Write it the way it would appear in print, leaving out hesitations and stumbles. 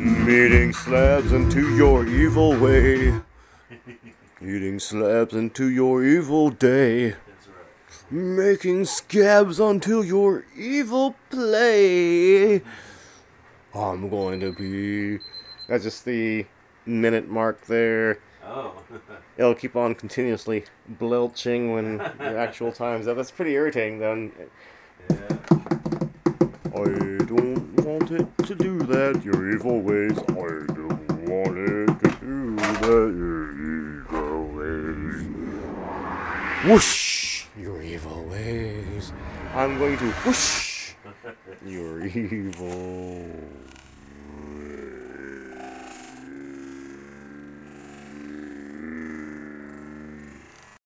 Eating slabs into your evil way. Eating slabs into your evil day. That's right. Making scabs until your evil play. I'm going to be... That's just the minute mark there. Oh. It'll keep on continuously belching when the actual time's up. That's pretty irritating, though. Yeah. I don't want it to do that, your evil ways. I don't want it to do that, your evil ways. Whoosh! Your evil ways. I'm going to whoosh your evil